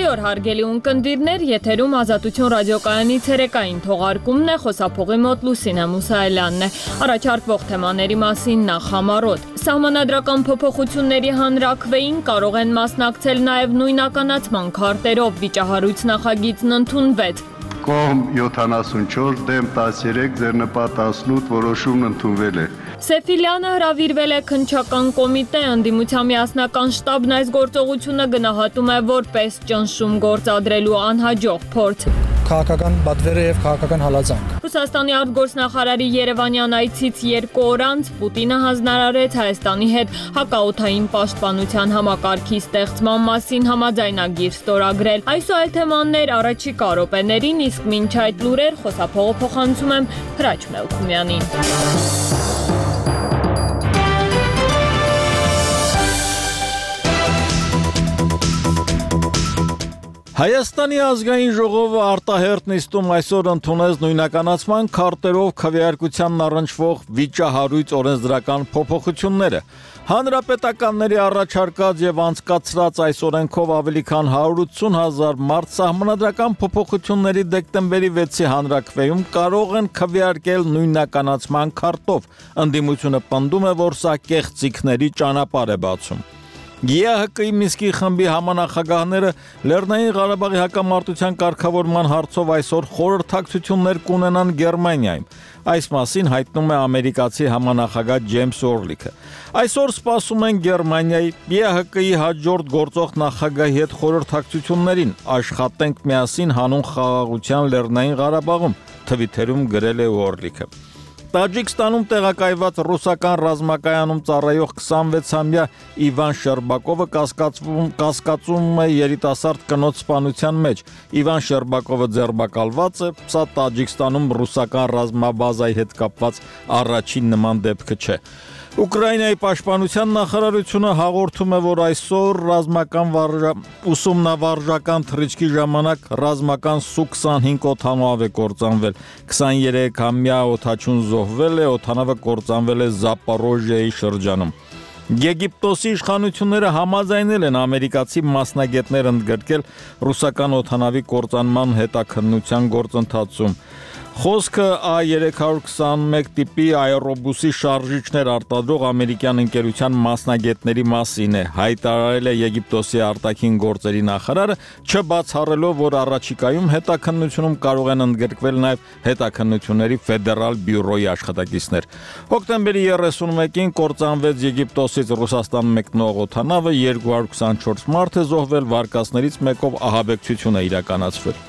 օր հարգելի ունկնդիրներ, եթերում Ազատություն ռադիոկայանի ցերեկային թողարկումն է, խոսափողի մոտ Լուսինե Մուսայելյանն է։ Առաջարկվող թեմաների մասին նախ համառոտ։ Սահմանադրական փոփոխությունների հանրաքվեին կարող են մասնակցել նաև նույնականացման քարտերով, վիճահարույց նախագիծն ընդունվեց։ Կողմ 74, դեմ 13, ձեռնպատ 18 որոշումն ընդունվել է։ Սեֆիլյանը հրավիրվել է քննչական կոմիտե, ընդդիմության միասնական շտաբն այս գործողությունը գնահատում է որպես ճնշում գործադրելու անհաջող փորձ։ Քաղաքական բադվերը եւ քաղաքական հալածանք։ Ռուսաստանի արտգործնախարարի Երևանյան այցից 2 օր անց Պուտինը հանձնարարեց Հայաստանի հետ հակաօդային պաշտպանության համակարգի ստեղծման մասին համաձայնագիր ստորագրել։ Այս ու այլ թեմաներ առաջիկա րոպեներին, իսկ մինչ այդ լուրեր խոսափողը փոխանցում եմ Հրաչ Մելքումյանին։ Հայաստանի ազգային ժողովը արտահերթ նիստում այսօր ընդունեց նույնականացման քարտերով քվեարկությանն առնչվող վիճահարույց օրենսդրական փոփոխությունները։ Հանրապետականների առաջարկած եւ անցկացրած այս օրենքով ավելի քան 180,000 մարդ սահմանադրական փոփոխությունների դեկտեմբերի 6-ի հանրաքվեում կարող են քվեարկել նույնականացման քարտով։ Ընդդիմությունը պնդում է, որ սա կեղծիքների ճանապարհ է բացում։ ԵԱՀԿ-ի Մինսկի խմբի համանախագահները Լեռնային Ղարաբաղի հակամարտության կարգավորման հարցով այսօր խորհրդակցություններ կունենան Գերմանիայում։ Այս մասին հայտնում է ամերիկացի համանախագահ Ջեյմս Օրլիքը։ Այսօր սպասում են Գերմանիայի ԵԱՀԿ-ի հաջորդ գործող նախագահի հետ խորհրդակցություններին։ Աշխատենք միասին հանուն խաղաղության Լեռնային Ղարաբաղում, թվիթերում գրել է Օրլիքը։ Տաջիկստանում տեղակայված ռուսական ռազմակայանում ծառայող 26-ամյա Իվան Շերբակովը կասկածում է երիտասարդ կնոջ սպանության մեջ։ Իվան Շերբակովը ձերբակալված է, սա Տաջիկստանում ռուսական ռազմաբազայի հետ կապված առաջին նման դեպքը չէ։ Ուկրաինայի պաշտպանության նախարարությունը հաղորդում է, որ այսօր ուսումնավարժական թռիչքի ժամանակ ռազմական Su-25 օդանավ է կործանվել։ 23-ամյա օդաչուն զոհվել է, օդանավը կործանվել է Զապորոժիայի շրջանում։ Եգիպտոսի իշխանությունները համաձայնել են ամերիկացի մասնագետներ ընդգրկել ռուսական օդանավի կործանման հետաքննության գործընթացում։ Խոսքը A321 տիպի աերոբուսի շարժիչներ արտադրող ամերիկյան ընկերության մասնագետների մասին է, հայտարարել է Եգիպտոսի արտաքին գործերի նախարարը, չբացառելով, որ առաջիկայում հետաքննությունում կարող են ընդգրկվել նաև հետաքննությունների ֆեդերալ բյուրոյի աշխատակիցներ։ Հոկտեմբերի 31-ին կործանվեց Եգիպտոսից Ռուսաստան մեկնող օդանավը, 224 մարդ է զոհվել, վարկածներից մեկով ահաբեկչություն է իրականացվել։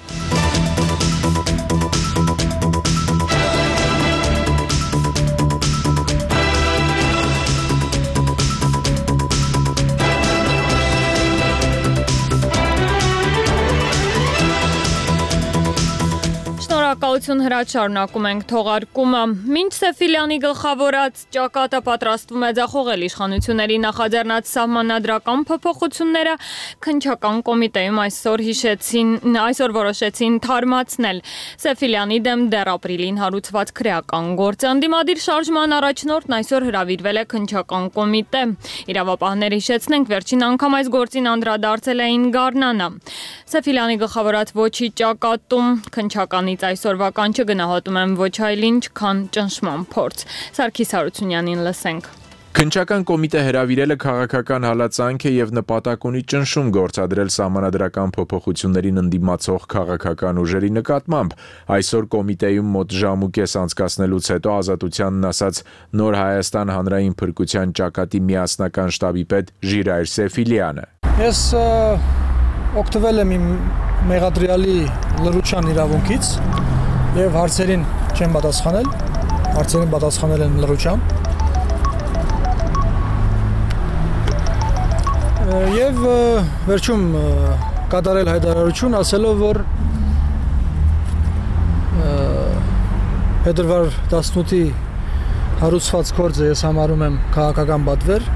Շնորհակալություն Հրաչ, շարունակում ենք թողարկումը։ Մինչ Սեֆիլյանի գլխավորած ճակատը պատրաստվում է ձախողել իշխանությունների նախաձեռնած սահմանադրական փոփոխությունները, քննչական կոմիտեում այսօր որոշեցին թարմացնել Սեֆիլյանի դեմ դեռ ապրիլին հարուցված քրեական գործը։ Ընդդիմադիր շարժման առաջնորդն այսօր հրավիրվել է քննչական կոմիտե։ Իրավապահները հիշեցնենք, վերջին անգամ այս գործին անդրադարձել էին Գառնանը։ Սեֆիլյանի գլխավորած ոչի ճակատում քննչականից այսօրվա կանչը գնահատում եմ ոչ այլ ինչ, քան ճնշման փորձ։ Սարգիս Հարությունյանին լսենք։ Քննչական կոմիտե հրավիրելը քաղաքական հալածանք է եւ նպատակ ունի ճնշում գործադրել սահմանադրական փոփոխություններին ընդդիմացող քաղաքական ուժերի նկատմամբ։ Այսօր կոմիտեում մոտ ժամ ու կես անցկացնելուց հետո Ազատությանն ասաց Նոր Հայաստան հանրային փրկության ճակատի միասնական շտաբի պետ Ժիրայր Սեֆիլյանը։ Ես օգտվել եմ իմ մեղադրյալի լրության իրավունքից եւ հարցերին չեմ պատասխանել, հարցերին պատասխանել եմ լրությամբ։ Եվ վերջում կատարել հայտարարություն ասելով, որ փետրվար 18-ի հարուցված գործը ես համարում եմ քաղաքական պատվեր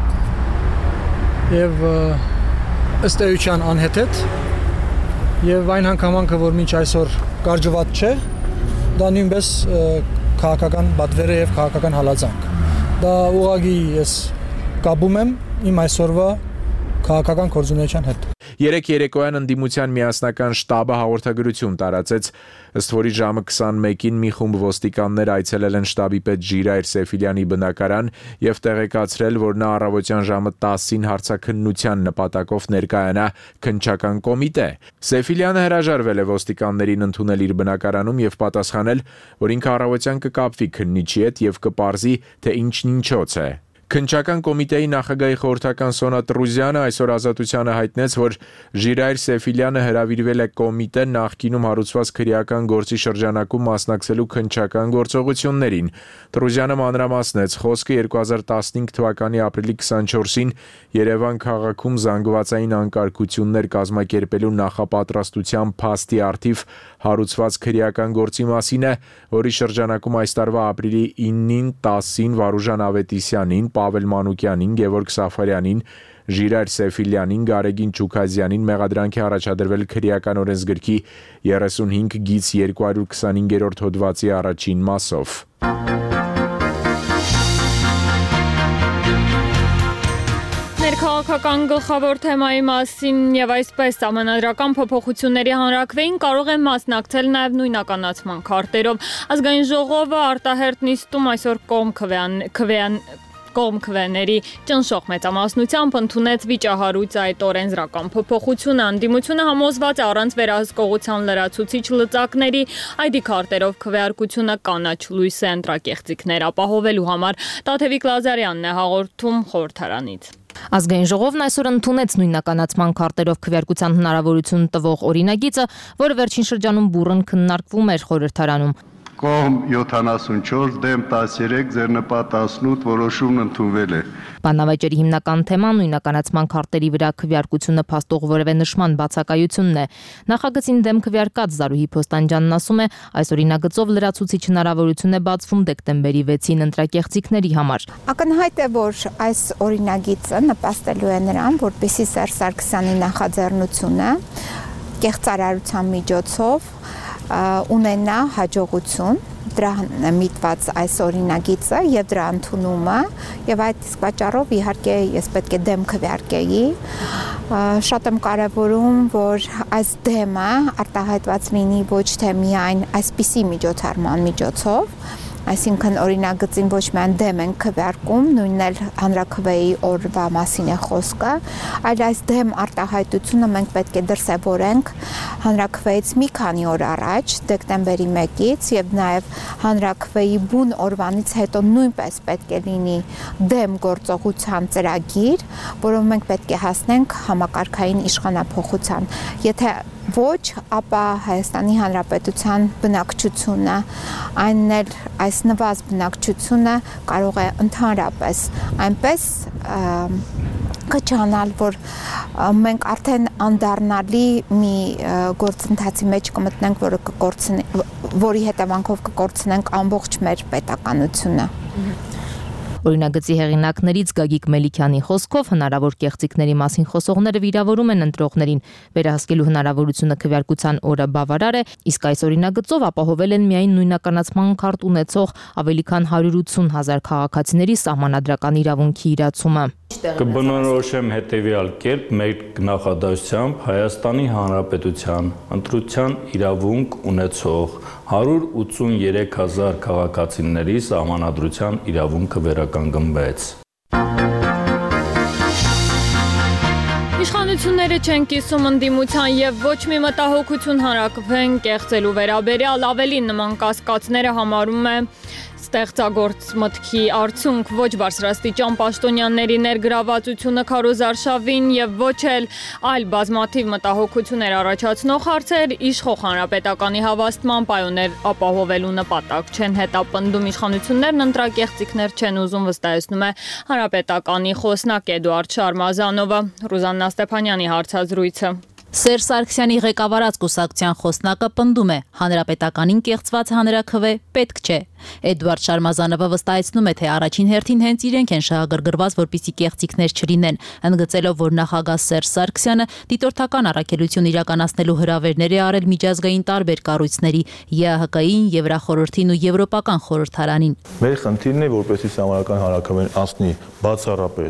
եւ ըստ էության անհեթեթ եւ այն հանգամանքը, որ մինչ այսօր կարճված չէ, դա նույնպես քաղաքական պատվեր է եւ քաղաքական հալածանք։ Դա ուղղակի ես կապում եմ իմ այսօրվա քաղաքական գործունեության հետ։ Երեկ երեկոյան ընդդիմության միասնական շտաբը հաղորդագրություն տարածեց, ըստ որի ժամը 21-ին մի խումբ ոստիկաններ այցելել են շտաբի պետ Ժիրայր Սեֆիլյանի բնակարան եւ տեղեկացրել, որ նա առավոտյան ժամը 10-ին հարցաքննության նպատակով ներկայանա քննչական կոմիտե։ Սեֆիլյանը հրաժարվել է ոստիկաններին ընդունել իր բնակարանում եւ պատասխանել, որ ինքը առավոտյան կկապվի քննիչի հետ եւ կպարզի, թե ինչն ինչոց է։ Քննչական կոմիտեի նախագահի խորհրդական Սոնա Տրուզյանը այսօր Ազատությանը հայտնեց, որ Ժիրայր Սեֆիլյանը հրավիրվել է կոմիտե նախկինում հարուցված քրեական գործի շրջանակում մասնակցելու քննչական գործողություններին։ Տրուզյանը մանրամասնեց, խոսքը 2015 թվականի ապրիլի 24-ին Երևան քաղաքում զանգվածային անկարգություններ կազմակերպելու նախապատրաստության փաստի առթիվ հարուցված քրեական գործի մասին է, որի շրջանակում այս տարվա ապրիլի 9-ին, 10-ին Վարուժան Ավետիսյանին, Պավել Մանուկյանին, Գևորգ Սաֆարյանին, Ժիրայր Սեֆիլյանին, Գարեգին Չուքազյանին մեղադրանքի առաջադրվել քրեական օրենսգրքի 35 գիծ 225-րդ հոդվածի առաջին մասով։ Ներքաղաքական գլխավոր թեմայի մասին եւ այսպես սահմանադրական փոփոխությունների հանրակրվեին կարող է մասնակցել նաեւ նույնականացման քարտերով։ Ազգային ժողովը արտահերտ նիստում այսօր կողմ քվեների ճնշող մեծամասնությամբ ընդունեց վիճահարույց այդ օրենսդրական փոփոխությունը։ Ընդդիմությունը համոզված է առանց վերահսկողության լրացուցիչ լծակների ID քարտերով քվեարկությունը կանաչ լույս է ընտրակեղծիքներ ապահովելու համար։ Տաթևիկ Լազարյանն է հաղորդում խորհրդարանից։ Ազգային ժողովն այսօր ընդունեց նույնականացման քարտերով քվեարկության հնարավորություն տվող օրինագիծը, որը վերջին շրջանում բուռն քննարկվում էր խորհրդարանում։ Կողմ 74, դեմ 13, ձեռնպատ 18 որոշումն ընդունվել է։ Բանավեճերի հիմնական թեման նույնականացման քարտերի վրա քվեարկությունը փաստող որևէ նշման բացակայությունն է։ Նախագծին դեմ քվեարկած Զարուհի Փոստանջյանն ասում է, այս օրինագծով լրացուցիչ հնարավորություն է բացվում դեկտեմբերի 6-ին ընտրակեղծիքների համար։ Ակնհայտ է, որ այս օրինագիծը նպաստելու է նրան, որպեսզի Սերժ Սարգսյանի նախաձեռնությունը կեղծարարության միջոցով ունենա հաջողություն, դրան է միտված այս օրինագիծը եւ դրա ընդունումը եւ այդ իսկ պատճառով իհարկե ես պետք է դեմ քվեարկեի, շատ եմ կարևորում, որ այս դեմը արտահայտված լինի ոչ թե միայն այսպիսի միջոցառման միջոցով, այսինքն օրինագծին ոչ միայն դեմ են քվեարկում, նույնն էլ հանրաքվեի օրվա մասին է խոսքը, այլ այս դեմ արտահայտությունը մենք պետք է դրսևորենք հանրաքվեից մի քանի օր առաջ, դեկտեմբերի 1-ից եւ նաեւ հանրաքվեի բուն օրվանից հետո նույնպես պետք է լինի դեմ գործողության ծրագիր, որով մենք պետք է հասնենք համակարգային իշխանափոխության։ Եթե ոչ, ապա Հայաստանի Հանրապետության բնակչությունը, այնն էլ այս նվազ բնակչությունը կարող է ընդհանրապես այնպես կճանալ, որ մենք արդեն անդառնալի մի գործընթացի մեջ կմտնենք, որի հետևանքով կկորցնենք ամբողջ մեր պետականությունը։ Օրինագծի հեղինակներից Գագիկ Մելիքյանի խոսքով հնարավոր կեղծիքների մասին խոսողները վիրավորում են ընտրողներին, վերահսկելու հնարավորությունը քվեարկության օրը բավարար է, իսկ այս օրինագծով ապահովել են միայն նույնականացման քարտ ունեցող ավելի քան 180,000 քաղաքացիների սահմանադրական իրավունքի իրացումը։ Կբնորոշեմ հետևյալ կերպ մեր նախադասությամբ Հայաստանի Հանրապետության ընտրության իրավունք ունեցող 183,000 քաղաքացիների սահմանադրության իրավունքը վերականգնվեց։ Իշխանությունները չեն կիսում ընդդիմության եւ ոչ մի մտահոգություն հանրակրվեն կեղծելու վերաբերյալ, ավելին նման կասկածները համարում է ստեղծագործ մտքի արդյունք, ոչ բարձրաստիճան պաշտոնյաների ներգրավվածությունը Քարոզ Արշավին եւ ոչ էլ այլ բազմաթիվ մտահոգություններ առաջացնող հարցեր իշխող հանրապետականի հավաստման պայոներ ապահովելու նպատակ չեն հետապնդում իշխանություններն ընտրակեղծիքներ չեն ուզում, վստահեցնում է հանրապետականի խոսնակ Էդուարդ Շարմազանովը։ Ռուզաննա Ստեփանյանի հարցազրույցը։ Սերժ Սարգսյանի ղեկավարած կուսակցության խոսնակը պնդում է, հանրապետականին կեղծված հանրաքվե պետք չէ։ Էդուարդ Շարմազանովը վստահեցնում է, թե առաջին հերթին հենց իրենք են շահագրգռված, որպեսզի կեղծիքներ չլինեն, ընդգծելով, որ նախագահ Սերժ Սարգսյանը դիտորդական առաքելություն իրականացնելու հրավերներ է արել միջազգային տարբեր կառույցների, ԵԱՀԿ-ին, Եվրախորհրդին ու Եվրոպական խորհրդարանին։ Մեր խնդիրն է, որպեսզի համանական հանրաքվեն անցնի բացառապես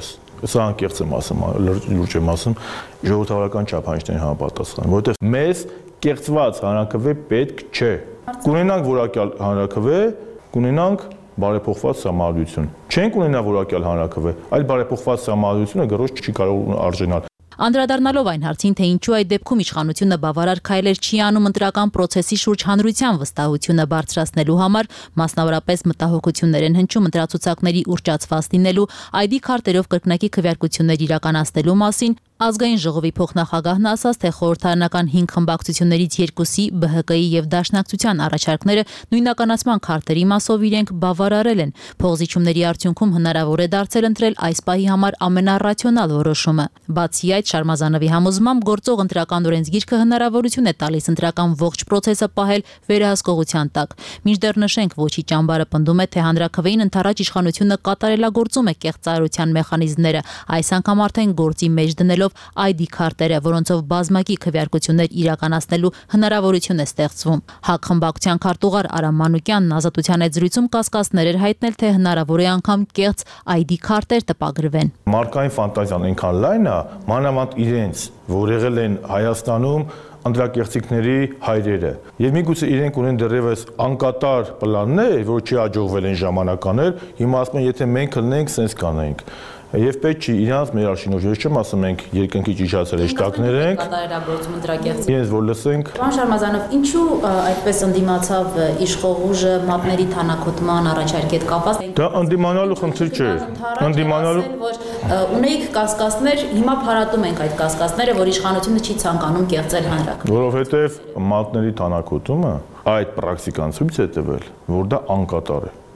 Սա անկեղծ եմ ասում, լուրջ եմ ասում, ժողովրդավարական չափանիշներին համապատասխան, որովհետև մեզ կեղծված հանրաքվե պետք չէ։ Կունենանք որակյալ հանրաքվե, կունենանք բարեփոխված սահմանադրություն։ Չենք ունենա որակյալ հանրաքվե, այլ բարեփոխված սահմանադրությունը գրոշ չի կարող արժանալ։ Անդրադառնալով այն հարցին, թե ինչու այդ դեպքում իշխանությունը բավարար քայլեր չի անում ընտրական process-ի շուրջ հանրության վստահությունը բարձրացնելու համար, մասնավորապես մտահոգություններ են հնչում ընտրացուցակների ուռճացված լինելու, ID քարտերով կրկնակի քվեարկություններ իրականացնելու մասին, Ազգային ժողովի փոխնախագահն ասաց, թե խորհրդարանական 5 խմբակցություններից 2-ի ԲՀԿ-ի եւ Դաշնակցության առաջարկները նույնականացման քարտերի մասով իրենք բավարարել են։ Փոխզիջումների արդյունքում հնարավոր է դարձել ընտրել այս պահի համար ամենառացիոնալ որոշումը։ Բացի այդ, Շարմազանովի համոզմամբ գործող ընտրական օրենսգիրքը հնարավորություն է տալիս ընտրական ողջ process-ը պահել վերահսկողության տակ։ Մինչդեռ նշենք, ոչի ճամբարը պնդում է, թե հանրաքվեին ընդառաջ իշխանությունը կատարելագործում է կեղծարարության մեխանիզմները, այս անգամ արդեն գործի մեջ դնելով ID քարտերը, որոնցով բազմակի քվեարկություններ իրականացնելու հնարավորություն է ստեղծվում։ ՀԱԿ խմբակցության քարտուղար Արամ Մանուկյանն Ազատության այդ զրույցում կասկածներ էր հայտնել, թե հնարավոր է անգամ կեղծ ID քարտեր տպագրվեն։ Մարկային ֆանտազիան այնքան լայն է, մանավանդ իրենց, որ եղել են Հայաստանում անդրակեղծիքների հայրերը։ Եվ միգուցե իրենք ունեն դեռևս անկատար պլաններ, որ չի հաջողվել են ժամանականել, հիմա ասում են, եթե մենք լնենք, սենց կանենք։ Եվ պետք չի իրանց մեր արշինով, ես չեմ ասում ենք երկնքի ճիճացել հեշտակներ ենք, իրենց որ լսենք։ Պարոն Շարմազանով, ինչու այդպես ընդդիմացավ իշխող ուժը մատների թանաքոտման առաջարկի հետ կապված։ Դա ընդդիմանալու խնդիր չէ։ Ընդդիմանալու որ ունեիք կասկածներ, հիմա փարատում ենք այդ կասկածները, որ իշխանությունը չի ցանկանում կեղծել հանրաքվե։ Որովհետև մատների թանաքոտումը այդ պրակտիկան ցույց է տվել, որ դա անկատար է։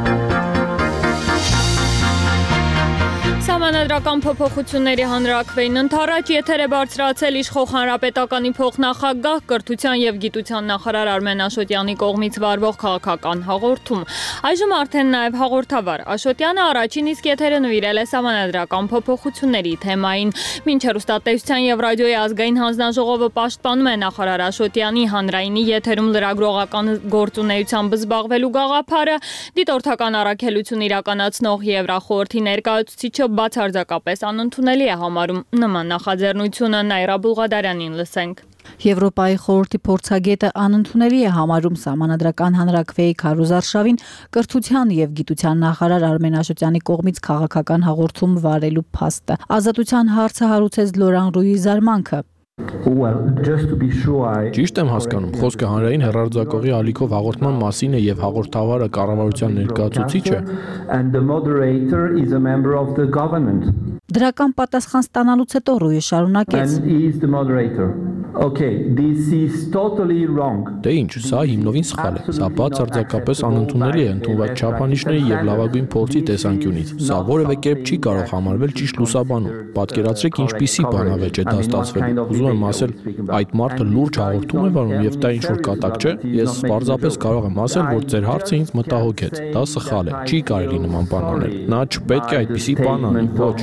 Սահմանադրական փոփոխությունների հանրաքվեին ընդառաջ եթեր է բարձրացել իշխող հանրապետականի փոխնախագահ կրթության եւ գիտության նախարար Արմեն Աշոտյանի կողմից վարվող քաղաքական հաղորդում։ Այժմ արդեն նաեւ հաղորդավար Աշոտյանը առաջին իսկ եթերը նվիրել է սահմանադրական փոփոխությունների թեմային։ Մինչ հեռուստատեսության եւ ռադիոյի ազգային հանձնաժողովը պաշտպանում է նախարար Աշոտյանի հանրայինի եթերում լրագրողական գործունեությամբ զբաղվելու գաղափարը, դիտորդական առաքելություն իրականացնող Եվրախորհրդի ներկայացուցիչը բացարձակապես անընդունելի է համարում նման նախաձեռնությունը։ Նայրա Բուլղադարյանին լսենք։ Եվրոպայի խորհրդի փորձագետը անընդունելի է համարում սահմանադրական հանրաքվեի քարոզարշավին կրթության եւ գիտության նախարար Արմեն Աշոտյանի կողմից քաղաքական հաղորդում վարելու փաստը։ Ազատության հարցը հարուցեց Լորան Ռուի զարմանքը։ Ճիշտ եմ հասկանում, խոսքը հանրային հեռարձակողի ալիքով հաղորդման մասին է եւ հաղորդավարը կառավարության ներկայացուցիչը։ Դրական պատասխան ստանալուց հետո Ռուի շարունակեց. Դե ինչ, սա հիմնովին սխալ է։ Սա բացարձակապես անընդունելի է ընդունված չափանիշների եւ լավագույն փորձի տեսանկյունից։ Սա որևէ կերպ չի կարող համարվել ճիշտ լուսաբանում։ Պատկերացրեք ինչպիսի բանավեճ է դա ստացվել։ Ուզում եմ ասել, այդ մարդը լուրջ հաղորդում է վարում եւ դա ինչ որ կատակ չէ։ Ես պարզապես կարող եմ ասել, որ ձեր հարցը ինձ մտահոգեց։ Դա սխալ է։ Չի կարելի նման բան անել։ Նա չպետք է այդպիսի բան անի։ Ոչ։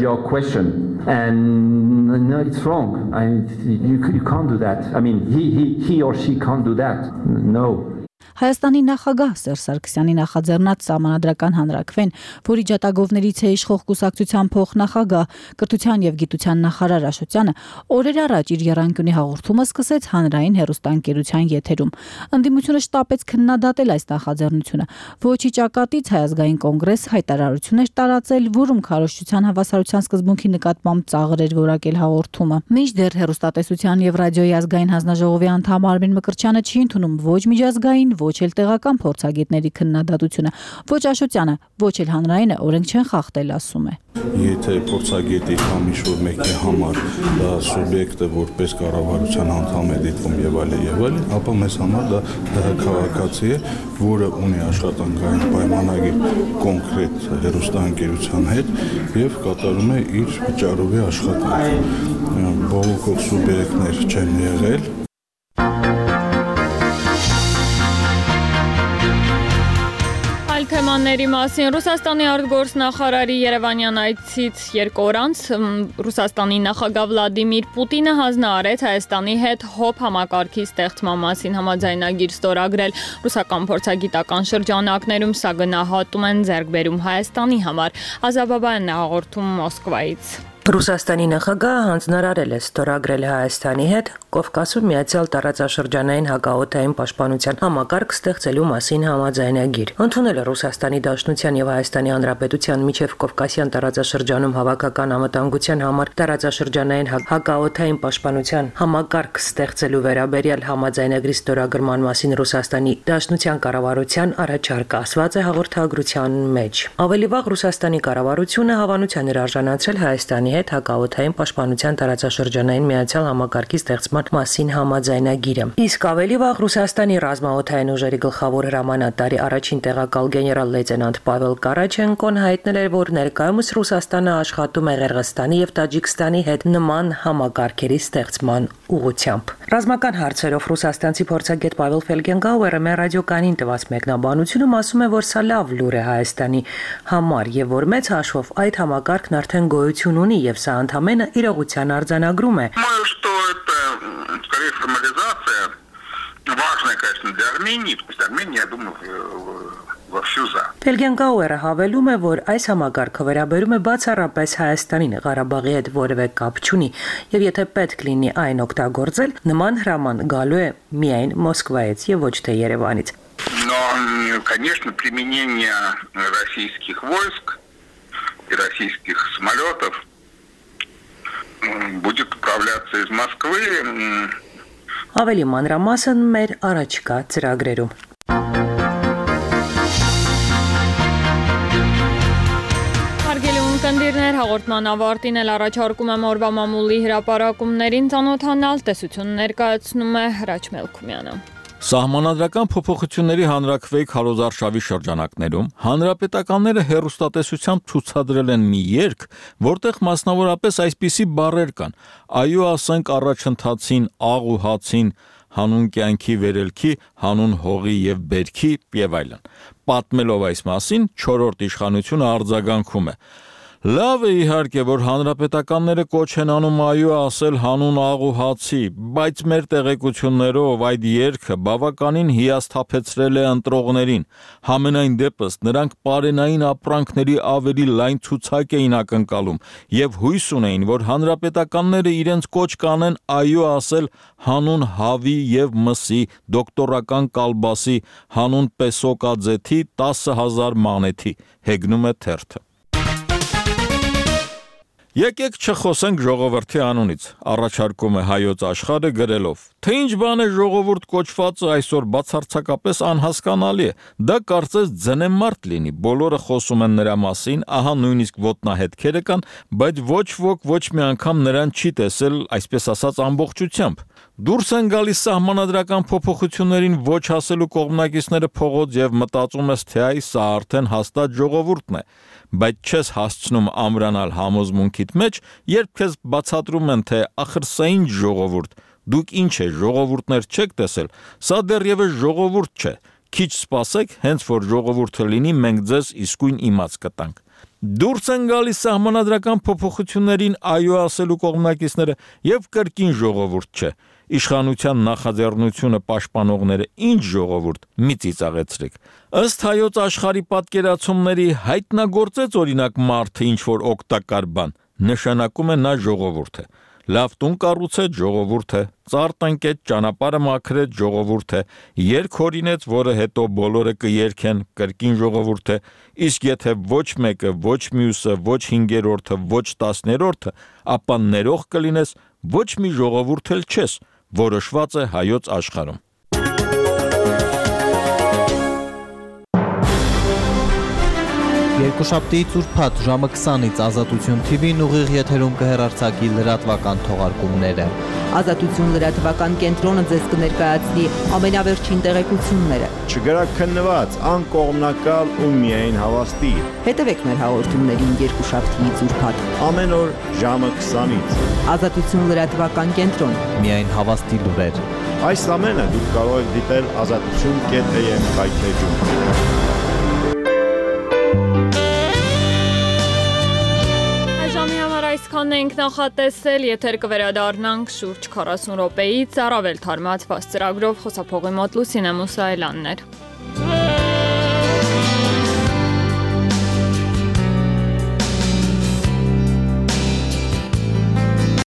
And no, it's wrong. You can't do that. I mean, he or she can't do that. No. Հայաստանի նախագահ Սերժ Սարգսյանի նախաձեռնած սահմանադրական հանրաքվեն, որի ջատագովներից է իշխող կուսակցության փոխնախագահ կրթության եւ գիտության նախարար Աշոտյանը, օրեր առաջ իր եռանկյունի հաղորդումը սկսեց հանրային հեռուստաընկերության եթերում։ Ընդդիմությունը շտապեց քննադատել այս նախաձեռնությունը։ Ոչի ճակատից Հայ ազգային կոնգրես հայտարարություն էր տարածել, որում քարոզչության հավասարության սկզբունքի նկատմամբ ծաղր էր որակել հաղորդումը։ Մինչդեռ հեռուստատեսության եւ ռադիոյի ազգային հանձնաժողովի անդամ Արմեն Մկրտչյանը չի ընդունում ոչ միջազգային, ոչ էլ տեղական փորձագետների քննադատությունը, ոչ Աշոտյանը, ոչ էլ հանրայինը օրենք չեն խախտել, ասում է։ Եթե փորձագետի կամ ինչ-որ մեկի համար դա սուբյեկտը որպես կառավարության անդամ է դիտվում եւ այլն, ապա մեզ համար դա քաղաքացի է, որը ունի աշխատանքային պայմանագիր կոնկրետ հեռուստաընկերության հետ եւ կատարում է իր վճարովի աշխատանքը։ Բողոքող սուբյեկտներ չեն եղել։ սահմանների մասին Ռուսաստանի արտգործնախարարի Երևանյան այցից 2 օր անց Ռուսաստանի նախագահ Վլադիմիր Պուտինը հանձնարարեց Հայաստանի հետ ՀՕՊ համակարգի ստեղծման մասին համաձայնագիր ստորագրել։ Ռուսական փորձագիտական շրջանակներում սա գնահատում են ձեռքբերում Հայաստանի համար։ Ազաբաբայանն է հաղորդում Մոսկվայից։ Ռուսաստանի նախագահը հանձնարարել է ստորագրել Հայաստանի հետ Կովկասում միացյալ տարածաշրջանային հակաօդային պաշտպանության համակարգ ստեղծելու մասին համաձայնագիր։ Ընդունել է Ռուսաստանի Դաշնության եւ Հայաստանի Հանրապետության միջև Կովկասյան տարածաշրջանում հավաքական անվտանգության համար տարածաշրջանային հակաօդային պաշտպանության համակարգ ստեղծելու վերաբերյալ համաձայնագրի ստորագրման մասին Ռուսաստանի Դաշնության կառավարության առաջարկը ասված է հաղորդագրության մեջ։ Ավելի վաղ Ռուսաստանի կառավարությունը հավանության էր արժանացրել Հայաստանի հետ հակաօդային պաշտպանության տարածաշրջանային միացյալ համակարգի ստեղծման մասին համաձայնագիրը։ Իսկ ավելի վաղ Ռուսաստանի ռազմաօդային ուժերի գլխավոր հրամանատարի առաջին տեղակալ գեներալ-լեյտենանտ Պավել Կարաչենկոն հայտնել էր, որ ներկայումս Ռուսաստանը աշխատում է Ղերղստանի եւ Տաջիկստանի հետ նման համակարգերի ստեղծման ուղղությամբ։ Ռազմական հարցերով ռուսաստանցի փորձագետ Պավել Ֆելգենգաուերը մեր ռադիոկանին տված մեկնաբանությունում ասում է, որ սա լավ լուր է Հայաստանի համար եւ որ մեծ հաշվով այդ համակարգն արդեն գոյություն ունի եւ սա ընդամենը իրողության արձանագրում է։ Скорее формализация важная, конечно, для Армении, потому что Армения, я думаю, вовсю за. Ֆելգենգաուերը հավելում է, որ այս համակարգը վերաբերում է բացառապես Հայաստանին, Ղարաբաղի հետ որևէ կապ չունի, եւ եթե պետք լինի այն օգտագործել, нման հրաման գալու է միայն Մոսկվայից եւ ոչ թե Երևանից։ Но, конечно, применение российских войск и российских самолетов будет управляться из Москвы. Ավելի մանրամասն մեր առաջկա ծրագրերում։ Հարգելի ունկնդիրներ, հաղորդման ավարտին էլ առաջարկում եմ օրվա մամուլի հրապարակումներին ծանոթանալ, տեսություն ներկայացնում է Հրաչ Մելքումյանը։ Սահմանադրական փոփոխությունների հանրաքվեի քարոզարշավի շրջանակներում հանրապետականները հեռուստատեսությամբ ցուցադրել են մի երգ, որտեղ մասնավորապես այսպիսի բառեր կան. այո ասենք առաջընթացին, աղ ու հացին, հանուն կյանքի վերելքի, հանուն հողի եւ բերքի եւ այլն։ Պատմելով այս մասին, 4-րդ իշխանությունը արձագանքում է. Լավ է իհարկե, որ հանրապետականները կոչ են անում այո ասել հանուն աղ ու հացի, բայց մեր տեղեկություններով այդ երգը բավականին հիասթափեցրել է ընտրողներին։ Համենայն դեպս նրանք պարենային ապրանքների ավելի լայն ցուցակ էին ակնկալում եւ հույս ունեին, որ հանրապետականները իրենց կոչ կանեն այո ասել հանուն հավի եւ մսի, դոկտորական կալբասի, հանուն պեսոկաձեթի 10,000 մանեթի, հեգնում է թերթը։ Եկեք չխոսենք ժողովրդի անունից, առաջարկում է Հայոց Աշխարհը գրելով, թե ինչ բան է ժողովուրդ կոչվածը այսօր բացարձակապես անհասկանալի է, դա կարծես ձնեմարդ լինի, բոլորը խոսում են նրա մասին, ահա նույնիսկ ոտնահետքերը կան, բայց ոչ ոք ոչ մի անգամ նրան չի տեսել, այսպես ասած ամբողջությամբ։ Դուրս են գալիս սահմանադրական փոփոխություններին ոչ ասելու կողմնակիցները փողոց եւ մտածում ես, թե այ սա արդեն հաստատ ժողովուրդն է, բայց չես հասցնում ամրանալ համոզմունքիդ մեջ, երբ քեզ բացատրում են, թե ախր սա ինչ ժողովուրդ, դուք ինչ է, ժողովուրդներ չեք տեսել, սա դեռևս ժողովուրդ չէ, քիչ սպասեք, հենց որ ժողովուրդը լինի, մենք ձեզ իսկույն իմաց կտանք։ Դուրս են գալիս սահմանադրական փոփոխություններին այո ասելու կողմնակիցները եւ կրկին ժողովուրդ չէ։ Իշխանության նախաձեռնությունը պաշտպանողները ինչ ժողովուրդ մի ծիծաղեցրեք։ Ըստ Հայոց Աշխարհի պատկերացումների հայտնագործեց օրինակ մարդը ինչ որ օգտակար բան, նշանակում է նա ժողովուրդ է։ Լավ տուն կառուցեց ժողովուրդ է, ծառ տնկեց, ճանապարհը մաքրեց ժողովուրդ է, երգ հորինեց, որը հետո բոլորը կերքեն, կրկին ժողովուրդ է, իսկ եթե ոչ մեկը, ոչ մյուսը, ոչ 5-րդը, ոչ 10-րդը, ապա ներող կլինես, ոչ մի ժողովուրդ էլ չես, որոշված է Հայոց Աշխարհում։ Երկուշաբթիից ուրբաթ ժամը 20-ից Ազատություն TV-ն ուղիղ եթերում կհեռարձակի լրատվական թողարկումները։ Ազատություն լրատվական կենտրոնը ձեզ կներկայացնի ամենավերջին տեղեկությունները։ Չգրաքննված, անկողմնակալ ու միայն հավաստի։ Հետևեք մեր հաղորդումներին երկուշաբթիից ուրբաթ։ Ամեն օր ժամը 20-ից։ Ազատություն լրատվական կենտրոն։ Միայն հավաստի լուրեր։ Այս ամենը դուք կարող եք դիտել azatutun.am կայքեջում։ Սա ենք նախատեսել, եթեր կվերադառնանք շուրջ 40 րոպեից առավել թարմացված ծրագրով խոսափողի մոտ Լուսինե Մուսայելյանն էր։